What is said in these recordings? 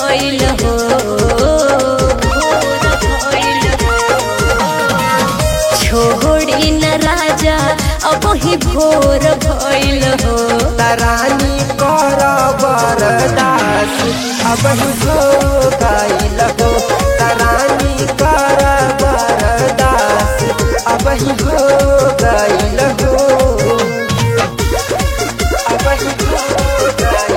भइल हो, छोड़ी न राजा अब ही भोर भइल हो। रानी कर बरदास अब ही हो गइल हो, रानी कर बरदास अब ही हो गइल हो, अब ही हो गइल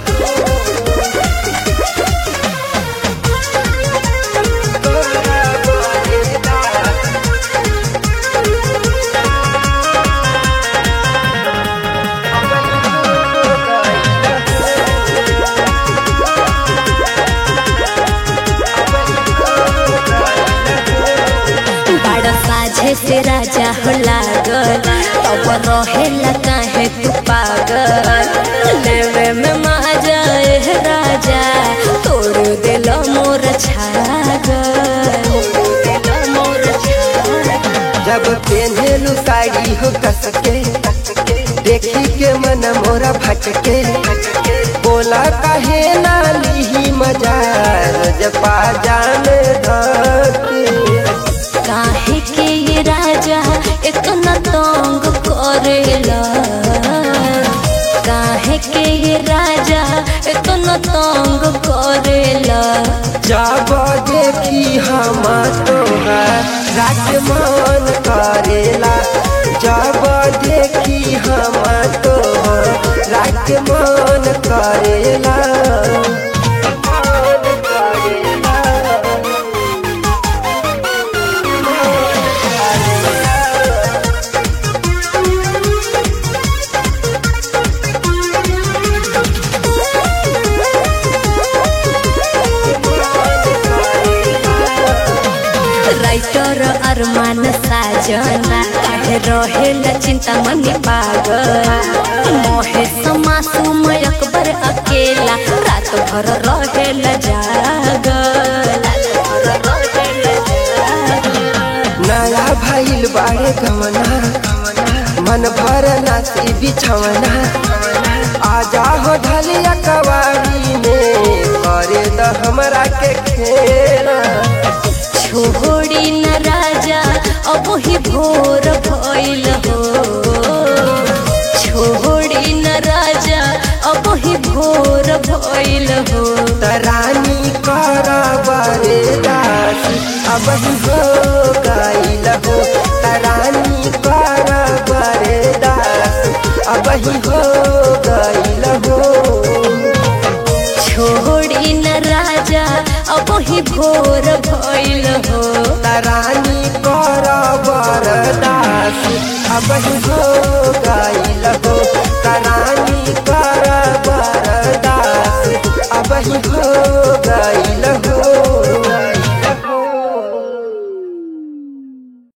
से राजा हो लागल तब रहेला काहे तू पागल, लेवे में मजा ए राजा तोड़ दिल मोर छागल। जब पेन्हेलू साड़ी हो कसके, देखी के मन मोरा भटके, बोला काहे ना लीही मजा जब पाजामे धके। काहे के ये राजा इतना तंग करेला, काहे के ये राजा इतना तंग करेला। जब देखी हम तोहर रात मन करेला, जब देखी हम तोहर रात मन करेला। राइटर अरमान साजना काहे रहेला चिंता मनी पागल, मोहे समासूम अकबर अकेला रात भर रहेला जागल। नया भइल बाड़े गमना, मन भर नाची बिछवना, आजा हो ढलिया कवारी में करे द हमरा के खेला। छोड़ी न राजा अब ही भोर भइल हो, छोड़ी न राजा अब ही भोर भइल हो। रानी कर बरदास अब ही हो गइल हो, रानी कर बरदास अब ही हो गइल हो। छोड़ी न राजा अब ही भोर भइल हो, रानी कर बरदास अब ही हो